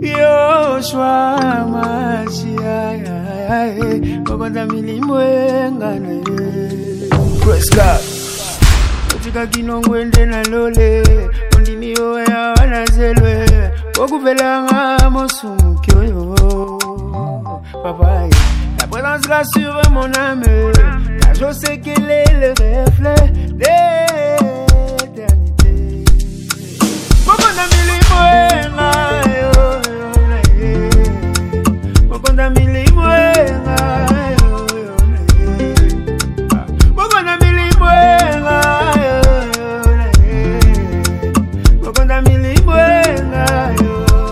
Yoshua Mashiach, Okonza milimwenga na ye. Praise God. Ofika kinongwende na lole, ondimi oya wanazelwe, okupelanga mosumukyo yo. Papa, ta présence rassure mon âme, car je sais qu'elle est le reflet d'éternité. Okonza milimwenga yo. Okonza milimwenga yo. Okonza milimwenga yo. Okonza milimwenga yo.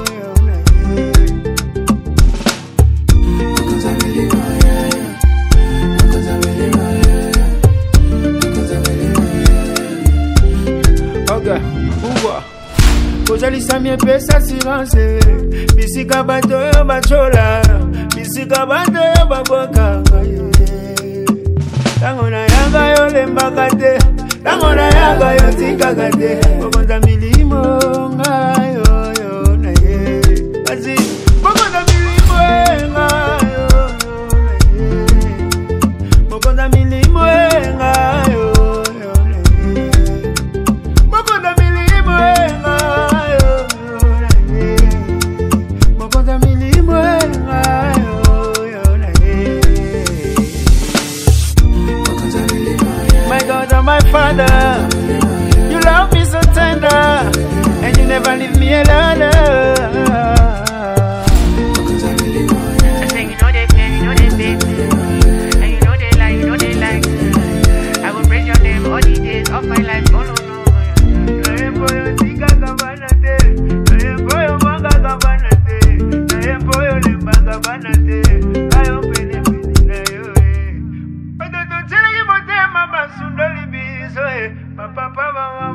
Oga, uwa. Kojalisa mie pesa silence. Bisika bato yo bachola. Bisika bato yo baboka. Tango na yanga yo lembakate. Tango na yanga yo tikakate. Okonza milimo ngayo yo na ye. Asi, okonza milimo ngayo na ye. Okonza milimo ngayo yo na ye. Okonza milimo ngayo na ye. Okonza milimo ngayo yo na ye. My God and my Father, you love me so tender, and you never leave me alone. I say you know they play, you know they bait, and you know they lie, you know they like. I will praise your name all the days of my life. Oh no no. Papa,